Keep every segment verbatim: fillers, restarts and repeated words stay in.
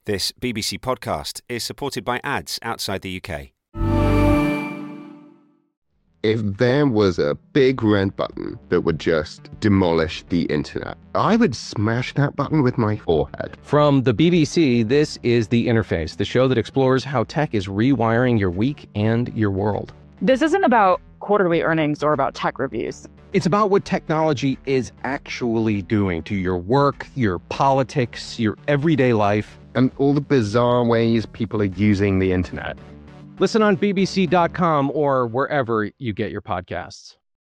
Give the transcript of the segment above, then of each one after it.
This B B C podcast is supported by ads outside the U K. If there was a big red button that would just demolish the internet, I would smash that button with my forehead. From the B B C, this is The Interface, the show that explores how tech is rewiring your week and your world. This isn't about quarterly earnings or about tech reviews. It's about what technology is actually doing to your work, your politics, your everyday life. And all the bizarre ways people are using the internet. Listen on B B C dot com or wherever you get your podcasts.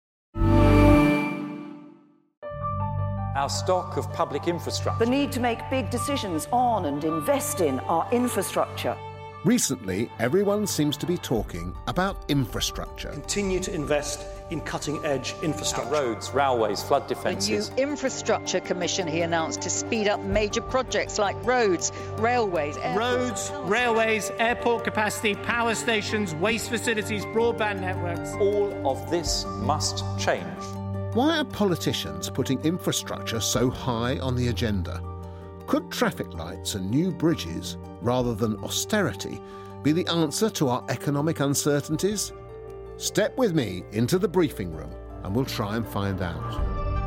Our stock of public infrastructure. The need to make big decisions on and invest in our infrastructure. Recently, everyone seems to be talking about infrastructure. Continue to invest in cutting-edge infrastructure. Our roads, railways, flood defences. A new infrastructure commission he announced to speed up major projects like roads, railways, airports. Roads, railways, airport capacity, power stations, waste facilities, broadband networks. All of this must change. Why are politicians putting infrastructure so high on the agenda? Could traffic lights and new bridges, rather than austerity, be the answer to our economic uncertainties? Step with me into the briefing room and we'll try and find out.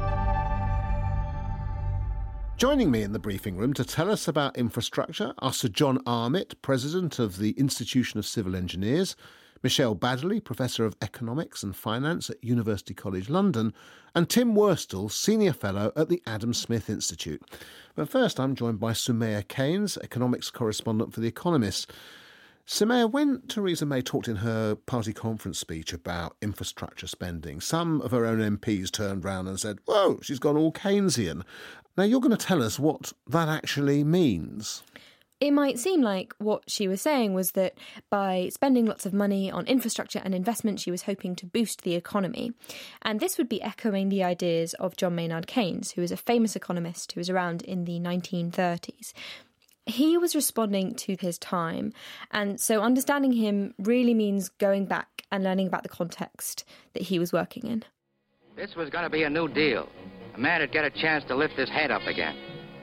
Joining me in the briefing room to tell us about infrastructure are Sir John Armitt, President of the Institution of Civil Engineers, Michelle Baddeley, Professor of Economics and Finance at University College London, and Tim Worstel, Senior Fellow at the Adam Smith Institute. But first, I'm joined by Soumaya Keynes, Economics Correspondent for The Economist. Soumaya, when Theresa May talked in her party conference speech about infrastructure spending, some of her own M Ps turned round and said, whoa, she's gone all Keynesian. Now, you're going to tell us what that actually means. It might seem like what she was saying was that by spending lots of money on infrastructure and investment, she was hoping to boost the economy. And this would be echoing the ideas of John Maynard Keynes, who was a famous economist who was around in the nineteen thirties. He was responding to his time, and so understanding him really means going back and learning about the context that he was working in. This was going to be a new deal. A man would get a chance to lift his head up again.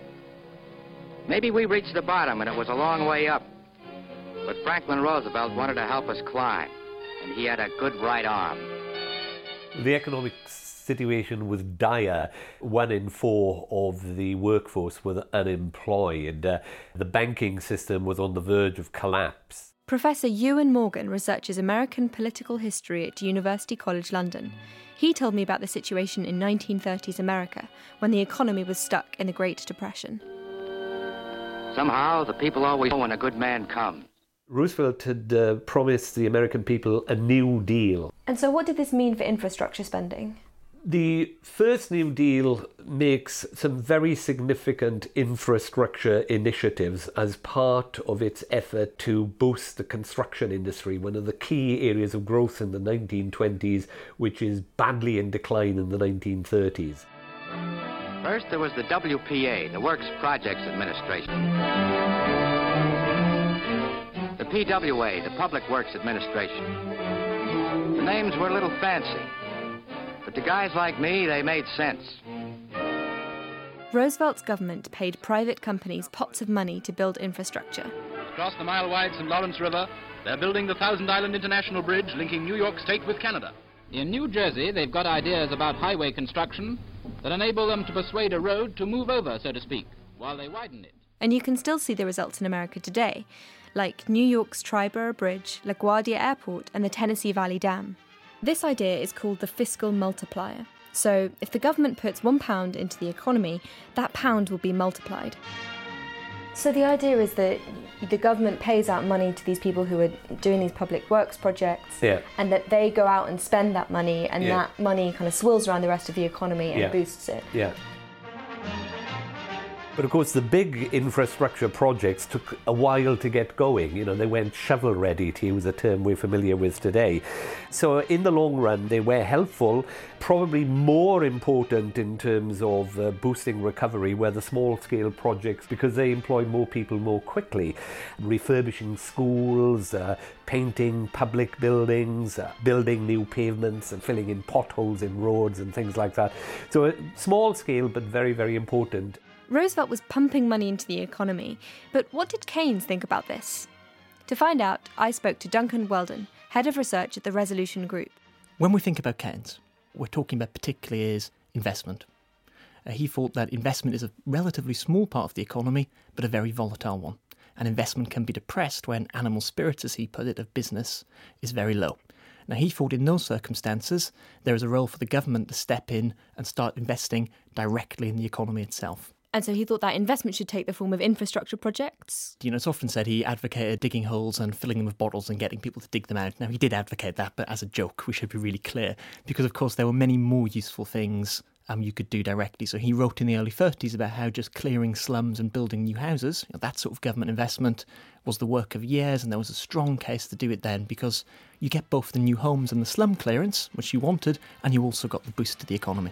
Maybe we reached the bottom and it was a long way up. But Franklin Roosevelt wanted to help us climb, and he had a good right arm. The economic situation was dire. One in four of the workforce was unemployed. Uh, the banking system was on the verge of collapse. Professor Ewan Morgan researches American political history at University College London. He told me about the situation in nineteen thirties America, when the economy was stuck in the Great Depression. Somehow, the people always know when a good man comes. Roosevelt had uh, promised the American people a New Deal. And so what did this mean for infrastructure spending? The first New Deal makes some very significant infrastructure initiatives as part of its effort to boost the construction industry, one of the key areas of growth in the nineteen twenties, which is badly in decline in the nineteen thirties. First, there was the W P A, the Works Projects Administration. The P W A, the Public Works Administration. The names were a little fancy, but to guys like me, they made sense. Roosevelt's government paid private companies pots of money to build infrastructure. Across the mile-wide Saint Lawrence River, they're building the Thousand Island International Bridge linking New York State with Canada. In New Jersey, they've got ideas about highway construction that enable them to persuade a road to move over, so to speak, while they widen it. And you can still see the results in America today, like New York's Triborough Bridge, LaGuardia Airport, and the Tennessee Valley Dam. This idea is called the fiscal multiplier. So if the government puts one pound into the economy, that pound will be multiplied. So the idea is that the government pays out money to these people who are doing these public works projects, yeah. and that they go out and spend that money, and yeah. that money kind of swirls around the rest of the economy and yeah. boosts it. Yeah. But of course, the big infrastructure projects took a while to get going. You know, they went shovel-ready, to use a term we're familiar with today. So in the long run, they were helpful. Probably more important in terms of uh, boosting recovery were the small-scale projects, because they employ more people more quickly. Refurbishing schools, uh, painting public buildings, uh, building new pavements and filling in potholes in roads and things like that. So uh, small scale, but very, very important. Roosevelt was pumping money into the economy, but what did Keynes think about this? To find out, I spoke to Duncan Weldon, head of research at the Resolution Group. When we think about Keynes, we're talking about particularly is investment. Uh, he thought that investment is a relatively small part of the economy, but a very volatile one. And investment can be depressed when animal spirits, as he put it, of business is very low. Now, he thought in those circumstances, there is a role for the government to step in and start investing directly in the economy itself. And so he thought that investment should take the form of infrastructure projects? You know, it's often said he advocated digging holes and filling them with bottles and getting people to dig them out. Now, he did advocate that, but as a joke, we should be really clear. Because, of course, there were many more useful things um, you could do directly. So he wrote in the early thirties about how just clearing slums and building new houses, you know, that sort of government investment was the work of years, and there was a strong case to do it then because you get both the new homes and the slum clearance, which you wanted, and you also got the boost to the economy.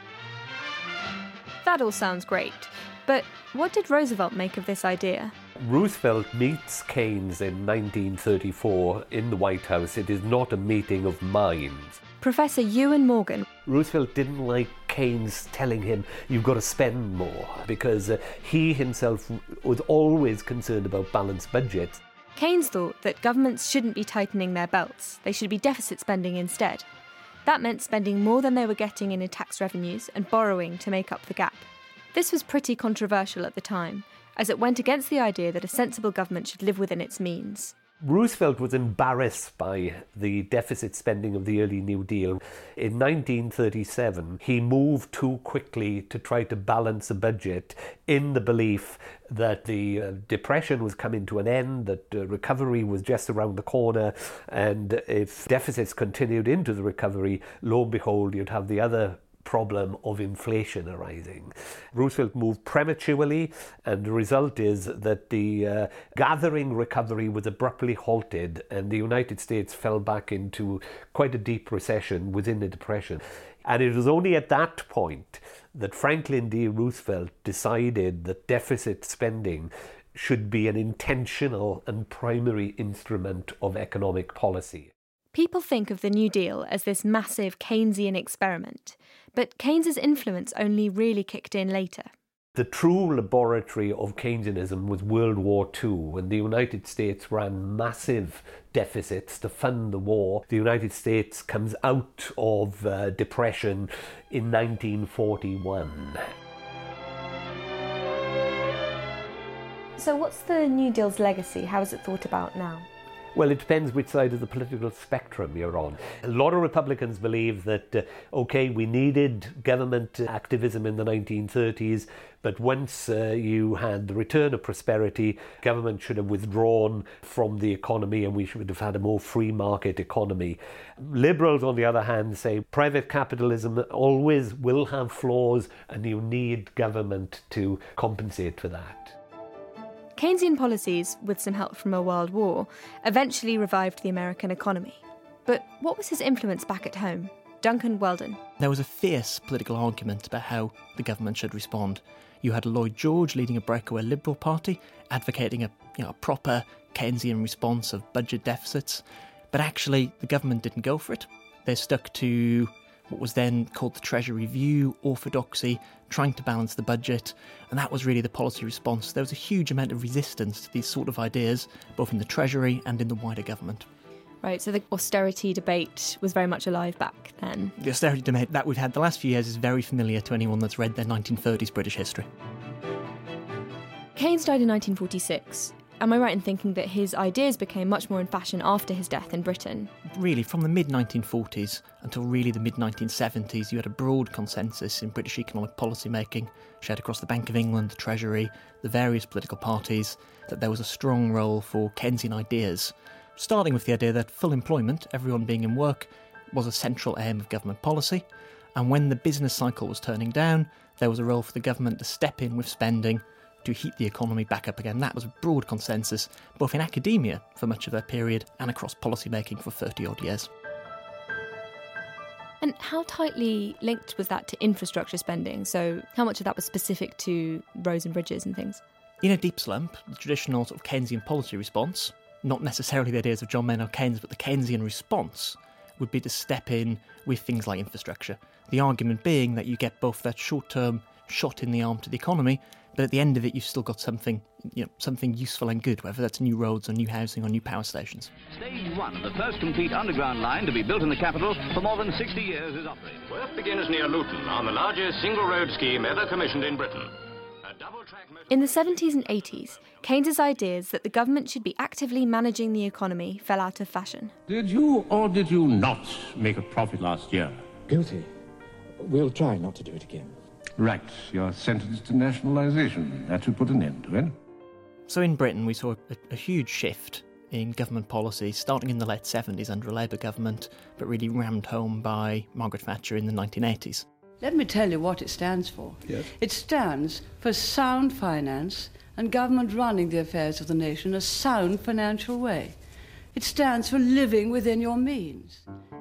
That all sounds great, but what did Roosevelt make of this idea? Roosevelt meets Keynes in nineteen thirty-four in the White House. It is not a meeting of minds. Professor Ewan Morgan. Roosevelt didn't like Keynes telling him, you've got to spend more, because uh, he himself was always concerned about balanced budgets. Keynes thought that governments shouldn't be tightening their belts. They should be deficit spending instead. That meant spending more than they were getting in tax revenues and borrowing to make up the gap. This was pretty controversial at the time, as it went against the idea that a sensible government should live within its means. Roosevelt was embarrassed by the deficit spending of the early New Deal. In nineteen thirty-seven, he moved too quickly to try to balance a budget in the belief that the uh, depression was coming to an end, that uh, recovery was just around the corner, and if deficits continued into the recovery, lo and behold, you'd have the other problem of inflation arising. Roosevelt moved prematurely, and the result is that the uh, gathering recovery was abruptly halted, and the United States fell back into quite a deep recession within the Depression. And it was only at that point that Franklin D. Roosevelt decided that deficit spending should be an intentional and primary instrument of economic policy. People think of the New Deal as this massive Keynesian experiment, but Keynes's influence only really kicked in later. The true laboratory of Keynesianism was World War Two, when the United States ran massive deficits to fund the war. The United States comes out of uh, depression in nineteen forty-one. So what's the New Deal's legacy? How is it thought about now? Well, it depends which side of the political spectrum you're on. A lot of Republicans believe that, uh, OK, we needed government activism in the nineteen thirties, but once uh, you had the return of prosperity, government should have withdrawn from the economy and we should have had a more free market economy. Liberals, on the other hand, say private capitalism always will have flaws and you need government to compensate for that. Keynesian policies, with some help from a world war, eventually revived the American economy. But what was his influence back at home? Duncan Weldon. There was a fierce political argument about how the government should respond. You had Lloyd George leading a breakaway Liberal Party, advocating a, you know, a proper Keynesian response of budget deficits. But actually, the government didn't go for it. They stuck to what was then called the Treasury View, orthodoxy, trying to balance the budget, and that was really the policy response. There was a huge amount of resistance to these sort of ideas, both in the Treasury and in the wider government. Right, so the austerity debate was very much alive back then. The austerity debate that we've had the last few years is very familiar to anyone that's read their nineteen thirties British history. Keynes died in nineteen forty-six. Am I right in thinking that his ideas became much more in fashion after his death in Britain? Really, from the mid nineteen forties until really the mid nineteen seventies, you had a broad consensus in British economic policy making, shared across the Bank of England, the Treasury, the various political parties, that there was a strong role for Keynesian ideas, starting with the idea that full employment, everyone being in work, was a central aim of government policy, and when the business cycle was turning down, there was a role for the government to step in with spending to heat the economy back up again. That was a broad consensus, both in academia for much of that period and across policymaking for thirty-odd years. And how tightly linked was that to infrastructure spending? So how much of that was specific to roads and bridges and things? In a deep slump, the traditional sort of Keynesian policy response, not necessarily the ideas of John Maynard Keynes, but the Keynesian response would be to step in with things like infrastructure. The argument being that you get both that short-term shot in the arm to the economy, but at the end of it, you've still got something, you know, something useful and good, whether that's new roads or new housing or new power stations. Stage one, the first complete underground line to be built in the capital for more than sixty years, is operating. Work begins near Luton on the largest single road scheme ever commissioned in Britain. In the seventies and eighties, Keynes's ideas that the government should be actively managing the economy fell out of fashion. Did you or did you not make a profit last year? Guilty. We'll try not to do it again. Right, you're sentenced to nationalisation. That should put an end to it. So in Britain, we saw a, a huge shift in government policy, starting in the late seventies under a Labour government, but really rammed home by Margaret Thatcher in the nineteen eighties. Let me tell you what it stands for. Yes. It stands for sound finance and government running the affairs of the nation in a sound financial way. It stands for living within your means.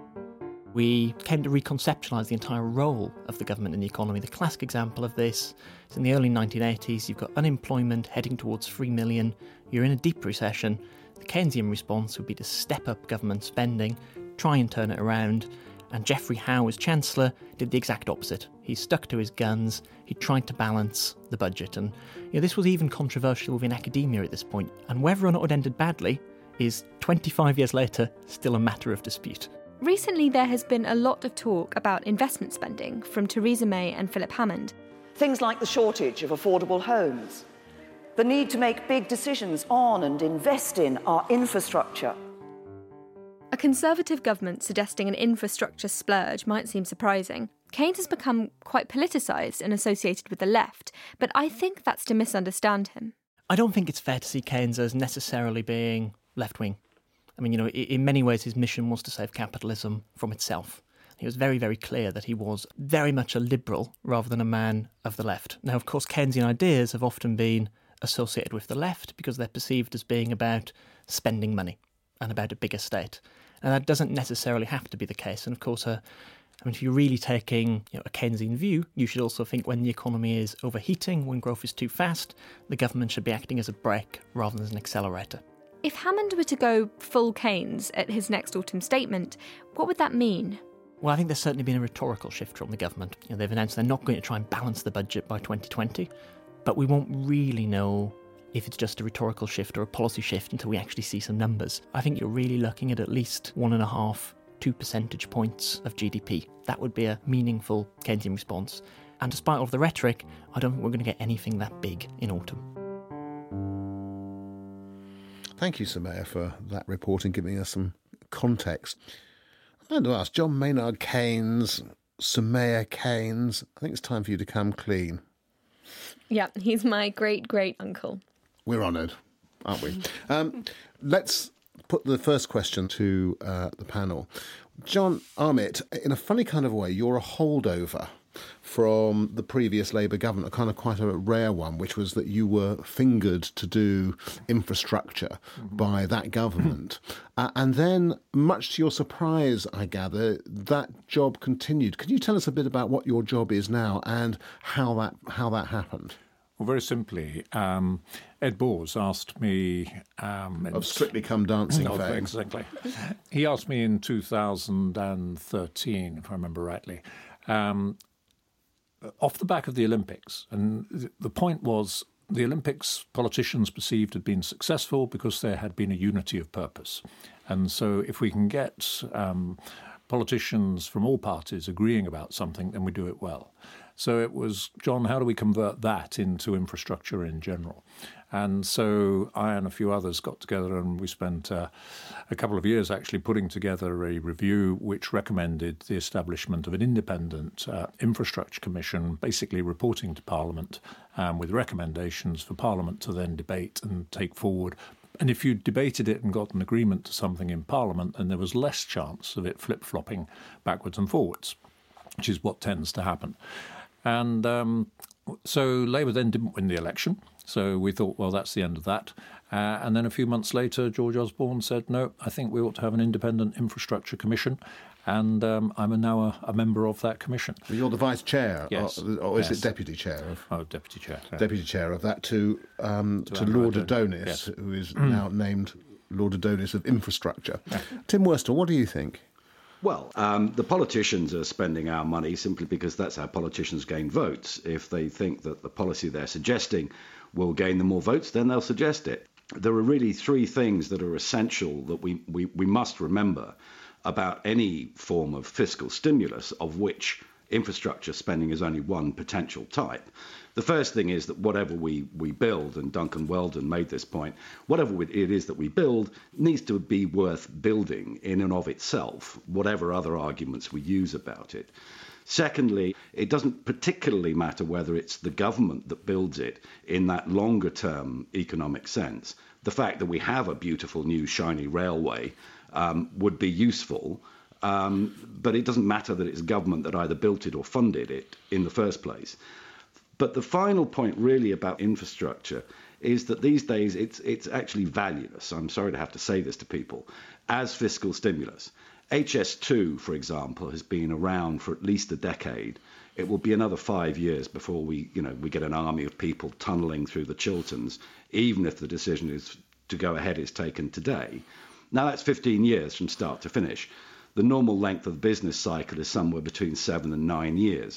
We came to reconceptualise the entire role of the government in the economy. The classic example of this is in the early nineteen eighties, you've got unemployment heading towards three million, you're in a deep recession. The Keynesian response would be to step up government spending, try and turn it around, and Geoffrey Howe, as Chancellor, did the exact opposite. He stuck to his guns, he tried to balance the budget, and you know, this was even controversial within academia at this point, and whether or not it ended badly is, twenty-five years later, still a matter of dispute. Recently, there has been a lot of talk about investment spending from Theresa May and Philip Hammond. Things like the shortage of affordable homes, the need to make big decisions on and invest in our infrastructure. A Conservative government suggesting an infrastructure splurge might seem surprising. Keynes has become quite politicised and associated with the left, but I think that's to misunderstand him. I don't think it's fair to see Keynes as necessarily being left-wing. I mean, you know, in many ways his mission was to save capitalism from itself. He was very, very clear that he was very much a liberal rather than a man of the left. Now, of course, Keynesian ideas have often been associated with the left because they're perceived as being about spending money and about a bigger state. And that doesn't necessarily have to be the case. And of course, uh, I mean, if you're really taking you know, a Keynesian view, you should also think when the economy is overheating, when growth is too fast, the government should be acting as a brake rather than as an accelerator. If Hammond were to go full Keynes at his next autumn statement, what would that mean? Well, I think there's certainly been a rhetorical shift from the government. You know, they've announced they're not going to try and balance the budget by twenty twenty, but we won't really know if it's just a rhetorical shift or a policy shift until we actually see some numbers. I think you're really looking at at least one and a half, two percentage points of G D P. That would be a meaningful Keynesian response. And despite all of the rhetoric, I don't think we're going to get anything that big in autumn. Thank you, Soumaya, for that report and giving us some context. I wanted to ask, John Maynard Keynes, Soumaya Keynes, I think it's time for you to come clean. Yeah, he's my great-great-uncle. We're honoured, aren't we? um, let's put the first question to uh, the panel. John Armitt, in a funny kind of way, you're a holdover from the previous Labour government, a kind of quite a rare one, which was that you were fingered to do infrastructure mm-hmm. by that government. uh, and then, much to your surprise, I gather, that job continued. Could you tell us a bit about what your job is now and how that how that happened? Well, very simply, um, Ed Bors asked me... Um, of Strictly Come Dancing no, fame. Exactly. He asked me in two thousand thirteen, if I remember rightly, um, off the back of the Olympics. And the point was the Olympics politicians perceived had been successful because there had been a unity of purpose. And so if we can get um, politicians from all parties agreeing about something, then we do it well. So it was, John, how do we convert that into infrastructure in general? And so I and a few others got together and we spent uh, a couple of years actually putting together a review which recommended the establishment of an independent uh, infrastructure commission, basically reporting to Parliament um, with recommendations for Parliament to then debate and take forward. And if you debated it and got an agreement to something in Parliament, then there was less chance of it flip-flopping backwards and forwards, which is what tends to happen. And um, so Labour then didn't win the election. So we thought, well, that's the end of that. Uh, and then a few months later, George Osborne said, no, I think we ought to have an independent infrastructure commission. And um, I'm a, now a, a member of that commission. So you're the vice chair, yes. or, or is yes. it deputy chair? Of, oh, deputy chair. Yeah. Deputy chair of that to, um, to, to Lord Adonis, Adonis, yes. who is now named Lord Adonis of Infrastructure. Yeah. Tim Worstel, what do you think? Well, um, the politicians are spending our money simply because that's how politicians gain votes. If they think that the policy they're suggesting will gain them more votes, then they'll suggest it. There are really three things that are essential that we, we, we must remember about any form of fiscal stimulus, of which infrastructure spending is only one potential type. The first thing is that whatever we, we build, and Duncan Weldon made this point, whatever it is that we build needs to be worth building in and of itself, whatever other arguments we use about it. Secondly, it doesn't particularly matter whether it's the government that builds it in that longer term economic sense. The fact that we have a beautiful new shiny railway um, would be useful. Um, but it doesn't matter that it's government that either built it or funded it in the first place. But the final point really about infrastructure is that these days it's it's actually valueless. I'm sorry to have to say this to people, as fiscal stimulus. H S two, for example, has been around for at least a decade. It will be another five years before we, you know, we get an army of people tunneling through the Chilterns, even if the decision is to go ahead is taken today. Now that's fifteen years from start to finish. The normal length of the business cycle is somewhere between seven and nine years.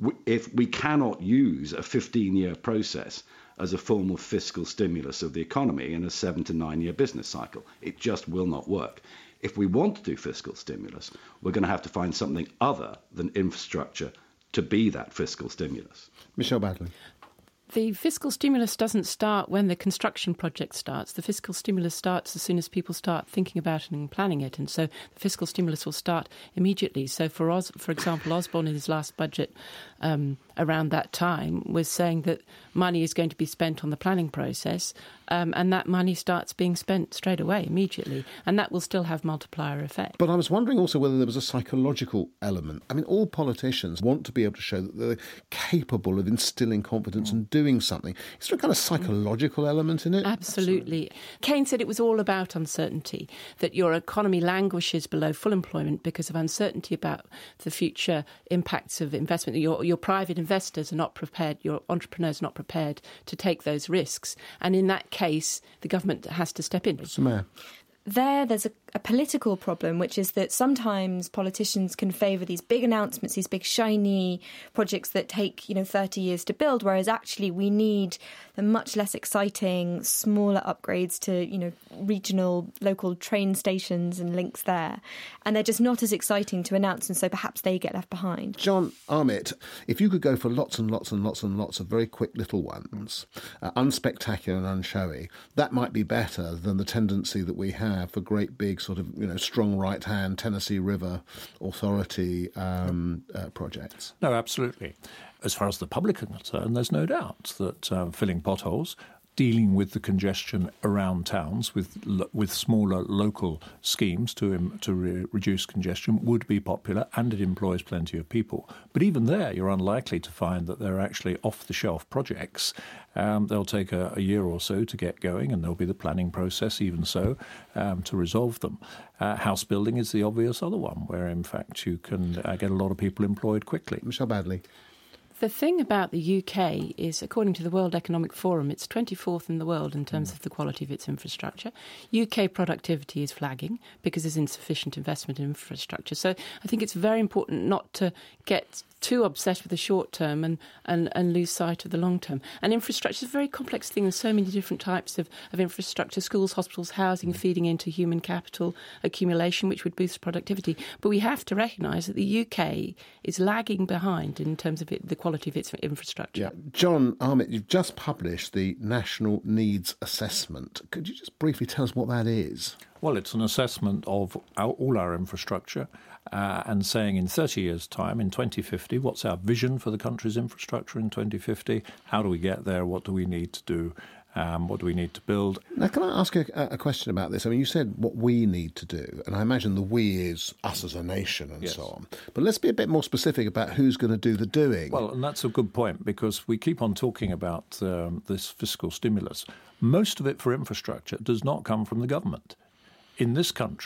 If we cannot use a fifteen-year process as a form of fiscal stimulus of the economy in a seven to nine-year business cycle, it just will not work. If we want to do fiscal stimulus, we're going to have to find something other than infrastructure to be that fiscal stimulus. Michelle Baddeley. The fiscal stimulus doesn't start when the construction project starts. The fiscal stimulus starts as soon as people start thinking about it and planning it. And so the fiscal stimulus will start immediately. So for Os- for example, Osborne in his last budget um, around that time was saying that money is going to be spent on the planning process, um, and that money starts being spent straight away, immediately. And that will still have multiplier effect. But I was wondering also whether there was a psychological element. I mean, all politicians want to be able to show that they're capable of instilling confidence and doing something. Is there a kind of psychological element in it? Absolutely. Keynes said it was all about uncertainty, that your economy languishes below full employment because of uncertainty about the future impacts of investment. Your, your private investors are not prepared, your entrepreneurs are not prepared to take those risks. And in that case, the government has to step in. Samir. There, there's a, a political problem, which is that sometimes politicians can favour these big announcements, these big shiny projects that take, you know, thirty years to build, whereas actually we need the much less exciting, smaller upgrades to, you know, regional, local train stations and links there. And they're just not as exciting to announce, and so perhaps they get left behind. John Armitt, if you could go for lots and lots and lots and lots of very quick little unes, uh, unspectacular and unshowy, that might be better than the tendency that we have for great big sort of, you know, strong right hand Tennessee River Authority um, uh, projects. No, absolutely. As far as the public are concerned, there's no doubt that uh, filling potholes, dealing with the congestion around towns with with smaller local schemes to um, to re- reduce congestion would be popular, and it employs plenty of people. But even there, you're unlikely to find that they're actually off-the-shelf projects. Um, they'll take a, a year or so to get going, and there'll be the planning process, even so, um, to resolve them. Uh, house building is the obvious other one, where in fact you can uh, get a lot of people employed quickly. Michelle Baddeley. The thing about the U K is, according to the World Economic Forum, it's twenty-fourth in the world in terms mm. of the quality of its infrastructure. U K productivity is flagging because there's insufficient investment in infrastructure. So I think it's very important not to get too obsessed with the short term and, and, and lose sight of the long term. And infrastructure is a very complex thing. There's so many different types of, of infrastructure, schools, hospitals, housing, feeding into human capital accumulation, which would boost productivity. But we have to recognise that the U K is lagging behind in terms of it, the quality of its infrastructure. Yeah. John Armitt, you've just published the National Needs Assessment. Could you just briefly tell us what that is? Well, it's an assessment of our, all our infrastructure uh, and saying in thirty years' time, in twenty fifty, what's our vision for the country's infrastructure in twenty fifty? How do we get there? What do we need to do? Um, what do we need to build? Now, can I ask a, a question about this? I mean, you said what we need to do, and I imagine the we is us as a nation and yes. so on. But let's be a bit more specific about who's going to do the doing. Well, and that's a good point, because we keep on talking about um, this fiscal stimulus. Most of it for infrastructure does not come from the government. In this country,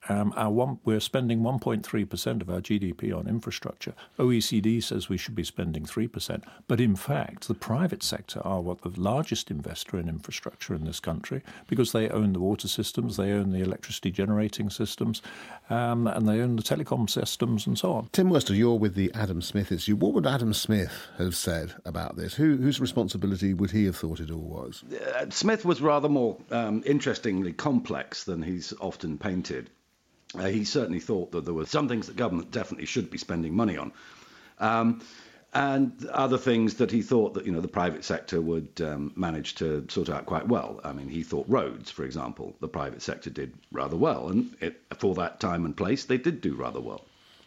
Um, our one, we're spending one point three percent of our G D P on infrastructure. O E C D says we should be spending three percent. But in fact, the private sector are what the largest investor in infrastructure in this country, because they own the water systems, they own the electricity generating systems, um, and they own the telecom systems and so on. Tim Worstel, you're with the Adam Smith Institute. What would Adam Smith have said about this? Who, whose responsibility would he have thought it all was? Uh, Smith was rather more um, interestingly complex than he's often painted. Uh, he certainly thought that there were some things that government definitely should be spending money on, um, and other things that he thought that, you know, the private sector would um, manage to sort out quite well. I mean, he thought roads, for example, the private sector did rather well, and it, for that time and place, they did do rather well.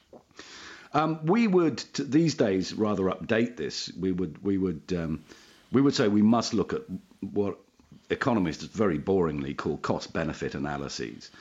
Um, we would t- these days rather update this. We would we would um, we would say we must look at what economists very boringly call cost-benefit analyses.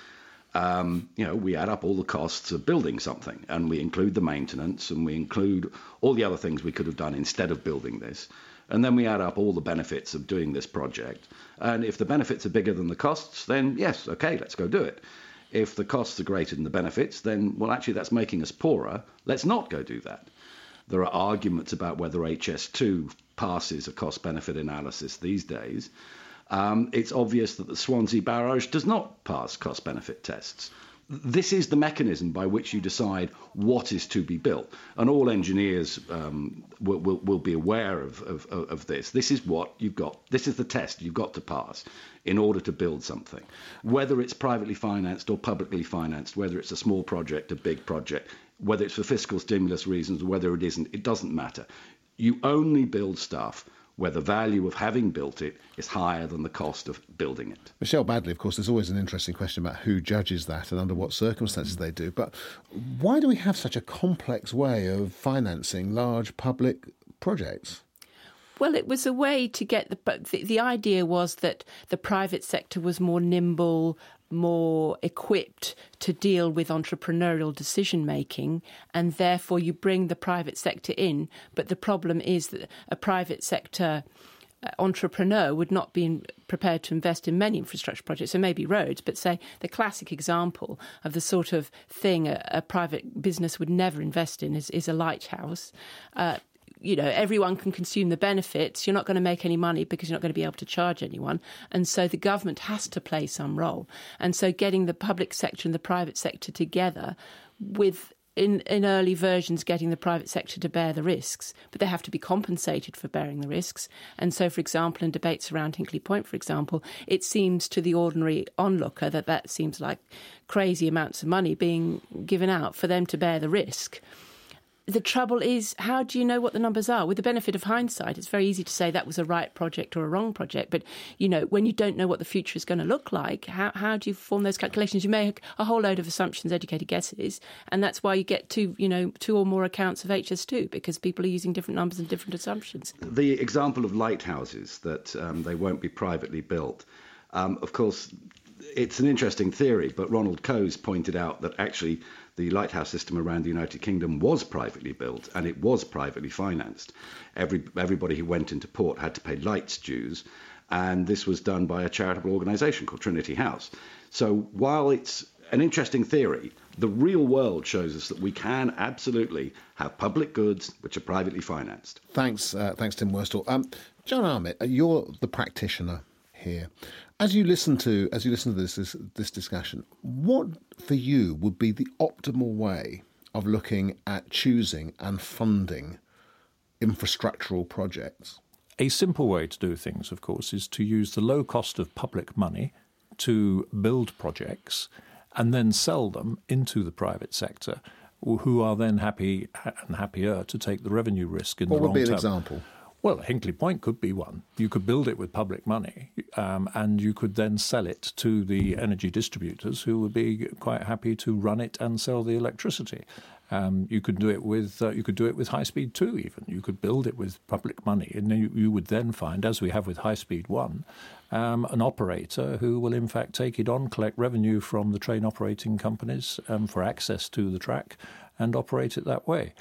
Um, you know, we add up all the costs of building something, and we include the maintenance, and we include all the other things we could have done instead of building this. And then we add up all the benefits of doing this project. And if the benefits are bigger than the costs, then yes, okay, let's go do it. If the costs are greater than the benefits, then, well, actually, that's making us poorer. Let's not go do that. There are arguments about whether H S two passes a cost-benefit analysis these days. Um, it's obvious that the Swansea barrage does not pass cost-benefit tests. This is the mechanism by which you decide what is to be built. And all engineers um, will, will, will be aware of, of, of this. This is what you've got. This is the test you've got to pass in order to build something. Whether it's privately financed or publicly financed, whether it's a small project, a big project, whether it's for fiscal stimulus reasons, or whether it isn't, it doesn't matter. You only build stuff where the value of having built it is higher than the cost of building it. Michelle Baddeley, of course, there's always an interesting question about who judges that and under what circumstances they do. But why do we have such a complex way of financing large public projects? Well, it was a way to get the, the the idea was that the private sector was more nimble, more equipped to deal with entrepreneurial decision making, and therefore you bring the private sector in. But the problem is that a private sector entrepreneur would not be prepared to invest in many infrastructure projects, so maybe roads, but say the classic example of the sort of thing a, a private business would never invest in is, is a lighthouse. Uh, You know, everyone can consume the benefits. You're not going to make any money because you're not going to be able to charge anyone. And so the government has to play some role. And so getting the public sector and the private sector together with, in, in early versions, getting the private sector to bear the risks, but they have to be compensated for bearing the risks. And so, for example, in debates around Hinkley Point, for example, it seems to the ordinary onlooker that that seems like crazy amounts of money being given out for them to bear the risk. The trouble is, how do you know what the numbers are? With the benefit of hindsight, it's very easy to say that was a right project or a wrong project. But, you know, when you don't know what the future is going to look like, how, how do you form those calculations? You make a whole load of assumptions, educated guesses, and that's why you get two, you know, two or more accounts of H S two, because people are using different numbers and different assumptions. The example of lighthouses, that um, they won't be privately built, um, of course, it's an interesting theory, but Ronald Coase pointed out that actually the lighthouse system around the United Kingdom was privately built and it was privately financed. Every, everybody who went into port had to pay lights dues, and this was done by a charitable organisation called Trinity House. So while it's an interesting theory, the real world shows us that we can absolutely have public goods which are privately financed. Thanks, uh, thanks, Tim Worstel. Um, John Armitt, you're the practitioner here. As you listen to as you listen to this, this this discussion, what for you would be the optimal way of looking at choosing and funding infrastructural projects? A simple way to do things, of course, is to use the low cost of public money to build projects and then sell them into the private sector, who are then happy and happier to take the revenue risk in the long term. What would be an example? Well, Hinkley Point could be one. You could build it with public money, um, and you could then sell it to the energy distributors, who would be quite happy to run it and sell the electricity. Um, you could do it with uh, you could do it with High Speed Two. Even you could build it with public money, and you, you would then find, as we have with High Speed One, um, an operator who will in fact take it on, collect revenue from the train operating companies um, for access to the track, and operate it that way.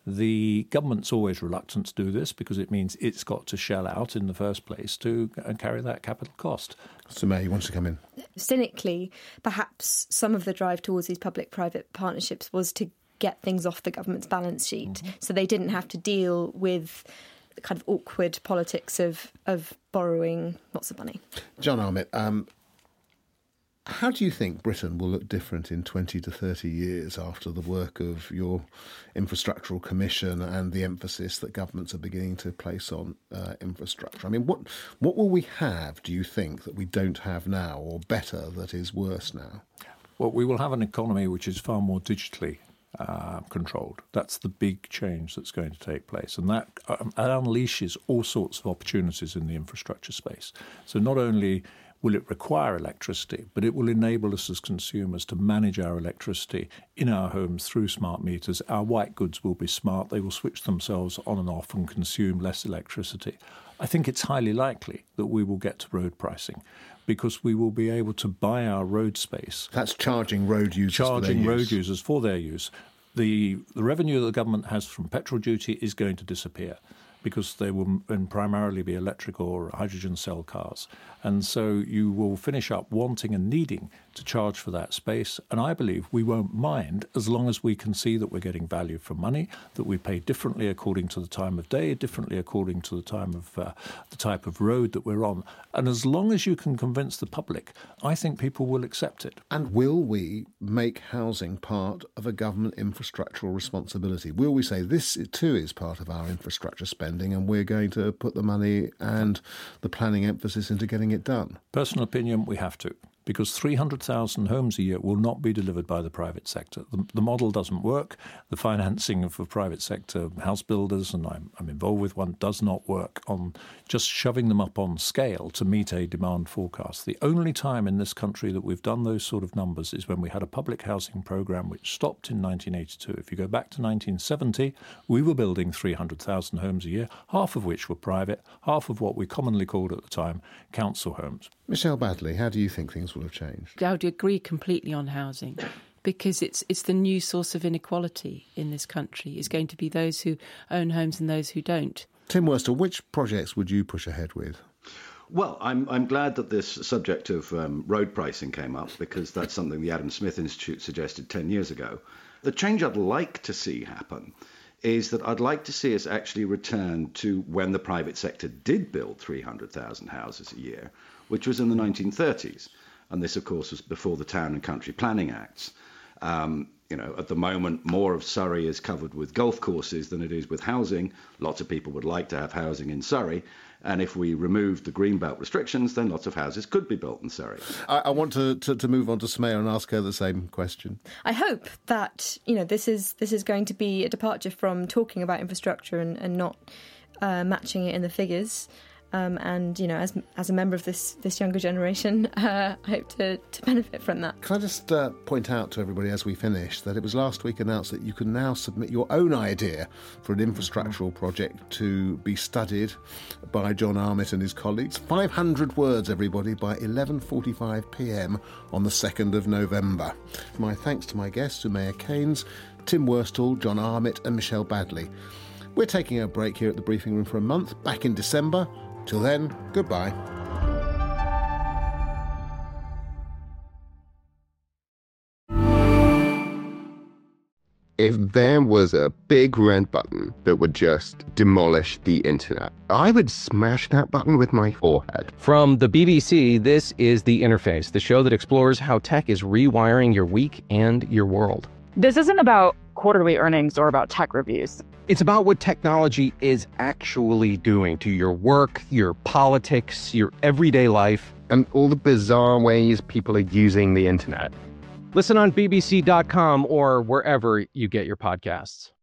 The government's always reluctant to do this because it means it's got to shell out in the first place to carry that capital cost. So, May, you want to come in? cynically, perhaps some of the drive towards these public-private partnerships was to get things off the government's balance sheet, mm-hmm. so they didn't have to deal with the kind of awkward politics of, of borrowing lots of money. John Armitt, um, how do you think Britain will look different in twenty to thirty years after the work of your infrastructural commission and the emphasis that governments are beginning to place on uh, infrastructure? I mean, what what will we have, do you think, that we don't have now, or better, that is worse now? Well, we will have an economy which is far more digitally uh, controlled. That's the big change that's going to take place. And that, um, that unleashes all sorts of opportunities in the infrastructure space. So not only will it require electricity, but it will enable us as consumers to manage our electricity in our homes through smart meters. Our white goods will be smart. They will switch themselves on and off and consume less electricity. I think it's highly likely that we will get to road pricing, because we will be able to buy our road space. That's charging road users charging for their road use. users for their use. The, the revenue that the government has from petrol duty is going to disappear, because they will primarily be electric or hydrogen cell cars. And so you will finish up wanting and needing to charge for that space. And I believe we won't mind, as long as we can see that we're getting value for money, that we pay differently according to the time of day, differently according to the time of uh, the type of road that we're on. And as long as you can convince the public, I think people will accept it. And will we make housing part of a government infrastructural responsibility? Will we say this too is part of our infrastructure spending, and we're going to put the money and the planning emphasis into getting it done? Personal opinion, we have to. Because three hundred thousand homes a year will not be delivered by the private sector. The, the model doesn't work. The financing of, of private sector house builders, and I'm, I'm involved with one, does not work on just shoving them up on scale to meet a demand forecast. The only time in this country that we've done those sort of numbers is when we had a public housing programme which stopped in nineteen eighty-two. If you go back to nineteen seventy, we were building three hundred thousand homes a year, half of which were private, half of what we commonly called at the time council homes. Michelle Baddeley, how do you think things will have changed? I would agree completely on housing, because it's it's the new source of inequality in this country. It's going to be those who own homes and those who don't. Tim Worstel, which projects would you push ahead with? Well, I'm I'm glad that this subject of um, road pricing came up, because that's something the Adam Smith Institute suggested ten years ago. The change I'd like to see happen is that I'd like to see us actually return to when the private sector did build three hundred thousand houses a year, which was in the nineteen thirties. And this, of course, was before the Town and Country Planning Acts. Um, you know, at the moment, more of Surrey is covered with golf courses than it is with housing. Lots of people would like to have housing in Surrey. And if we removed the Greenbelt restrictions, then lots of houses could be built in Surrey. I, I want to, to, to move on to Sumaya and ask her the same question. I hope that, you know, this is this is going to be a departure from talking about infrastructure and, and not uh, matching it in the figures. Um, and, you know, as as a member of this this younger generation, uh, I hope to, to benefit from that. Can I just uh, point out to everybody as we finish that it was last week announced that you can now submit your own idea for an infrastructural project to be studied by John Armitt and his colleagues. five hundred words, everybody, by eleven forty-five p m on the second of November. My thanks to my guests, Sumaya Keynes, Tim Worstel, John Armitt and Michelle Baddeley. We're taking a break here at the Briefing Room for a month, back in December. Till then, goodbye. If there was a big red button that would just demolish the internet, I would smash that button with my forehead. From the B B C, this is The Interface, the show that explores how tech is rewiring your week and your world. This isn't about quarterly earnings or about tech reviews. It's about what technology is actually doing to your work, your politics, your everyday life. And all the bizarre ways people are using the internet. Listen on B B C dot com or wherever you get your podcasts.